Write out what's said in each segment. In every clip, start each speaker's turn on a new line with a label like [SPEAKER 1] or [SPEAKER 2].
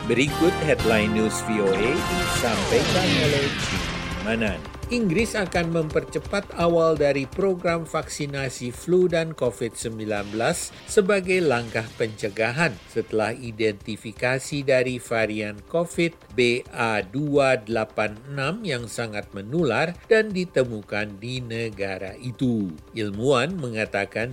[SPEAKER 1] Berikut headline news VOA disampaikan oleh Jim Manan. Inggris akan mempercepat awal dari program vaksinasi flu dan COVID-19 sebagai langkah pencegahan setelah identifikasi dari varian COVID BA286 yang sangat menular dan ditemukan di negara itu. Ilmuwan mengatakan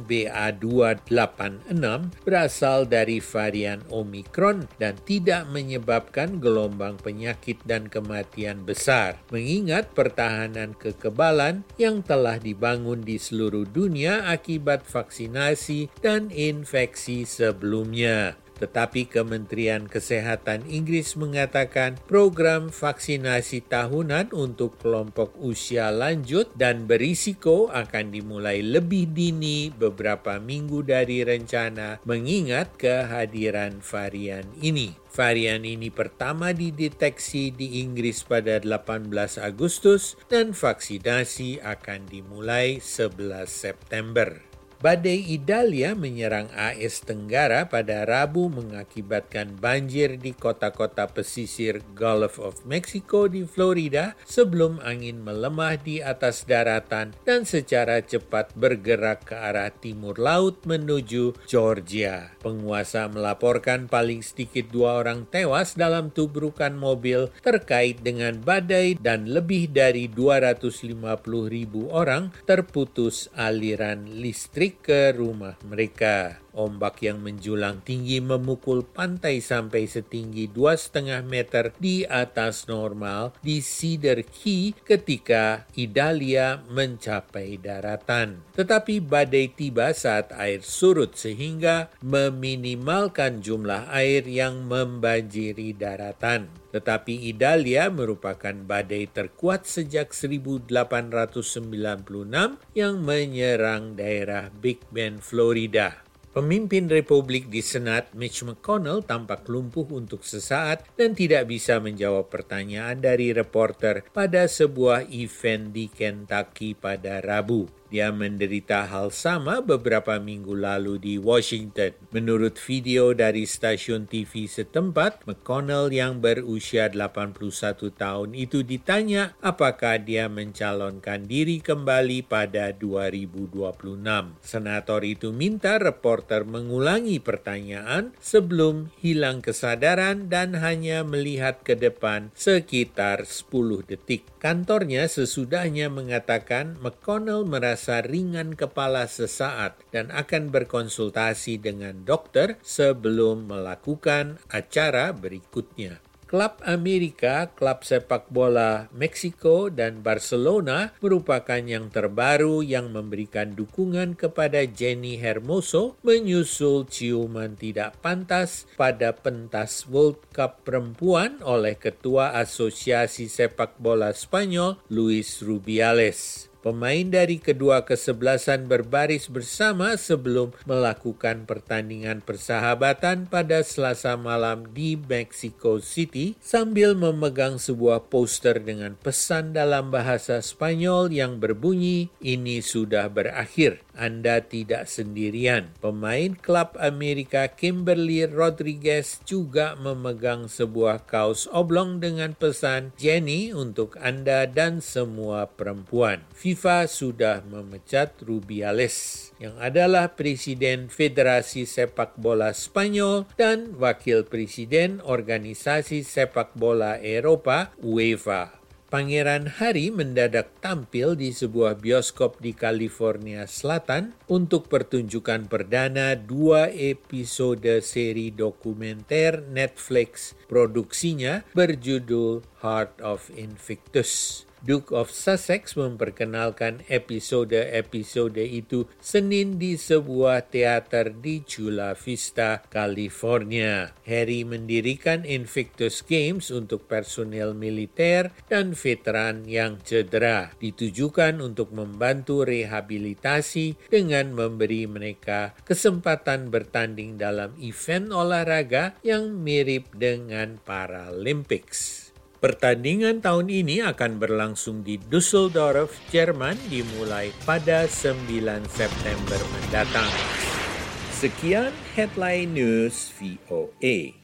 [SPEAKER 1] BA286 berasal dari varian Omicron dan tidak menyebabkan gelombang penyakit dan kematian besar, mengingat pertahanan kekebalan yang telah dibangun di seluruh dunia akibat vaksinasi dan infeksi sebelumnya. Tetapi Kementerian Kesehatan Inggris mengatakan program vaksinasi tahunan untuk kelompok usia lanjut dan berisiko akan dimulai lebih dini beberapa minggu dari rencana mengingat kehadiran varian ini. Varian ini pertama dideteksi di Inggris pada 18 Agustus dan vaksinasi akan dimulai 11 September. Badai Idalia menyerang AS Tenggara pada Rabu mengakibatkan banjir di kota-kota pesisir Gulf of Mexico di Florida sebelum angin melemah di atas daratan dan secara cepat bergerak ke arah timur laut menuju Georgia. Penguasa melaporkan paling sedikit 2 orang tewas dalam tubrukan mobil terkait dengan badai dan lebih dari 250.000 orang terputus aliran listrik ke rumah mereka. Ombak yang menjulang tinggi memukul pantai sampai setinggi 2,5 meter di atas normal di Cedar Key ketika Idalia mencapai daratan. Tetapi badai tiba saat air surut sehingga meminimalkan jumlah air yang membanjiri daratan. Tetapi Idalia merupakan badai terkuat sejak 1896 yang menyerang daerah Big Bend, Florida. Pemimpin Republik di Senat Mitch McConnell tampak lumpuh untuk sesaat dan tidak bisa menjawab pertanyaan dari reporter pada sebuah event di Kentucky pada Rabu. Dia menderita hal sama beberapa minggu lalu di Washington. Menurut video dari stasiun TV setempat, McConnell yang berusia 81 tahun itu ditanya apakah dia mencalonkan diri kembali pada 2026. Senator itu minta reporter mengulangi pertanyaan sebelum hilang kesadaran dan hanya melihat ke depan sekitar 10 detik. Kantornya sesudahnya mengatakan McConnell merasa ringan kepala sesaat dan akan berkonsultasi dengan dokter sebelum melakukan acara berikutnya. Klub Amerika, klub sepak bola Meksiko, dan Barcelona merupakan yang terbaru yang memberikan dukungan kepada Jenny Hermoso menyusul ciuman tidak pantas pada pentas World Cup perempuan oleh Ketua Asosiasi Sepak Bola Spanyol, Luis Rubiales. Pemain dari kedua kesebelasan berbaris bersama sebelum melakukan pertandingan persahabatan pada Selasa malam di Mexico City sambil memegang sebuah poster dengan pesan dalam bahasa Spanyol yang berbunyi, "Ini sudah berakhir, Anda tidak sendirian." Pemain klub Amerika Kimberly Rodriguez juga memegang sebuah kaos oblong dengan pesan, "Jenny untuk Anda dan semua perempuan." FIFA sudah memecat Rubiales, yang adalah Presiden Federasi Sepak Bola Spanyol dan Wakil Presiden Organisasi Sepak Bola Eropa, UEFA. Pangeran Harry mendadak tampil di sebuah bioskop di California Selatan untuk pertunjukan perdana 2 episode seri dokumenter Netflix produksinya berjudul Heart of Invictus. Duke of Sussex memperkenalkan episode-episode itu Senin di sebuah teater di Chula Vista, California. Harry mendirikan Invictus Games untuk personel militer dan veteran yang cedera, ditujukan untuk membantu rehabilitasi dengan memberi mereka kesempatan bertanding dalam event olahraga yang mirip dengan Paralympics. Pertandingan tahun ini akan berlangsung di Düsseldorf, Jerman dimulai pada 9 September mendatang. Sekian Headline News VOA.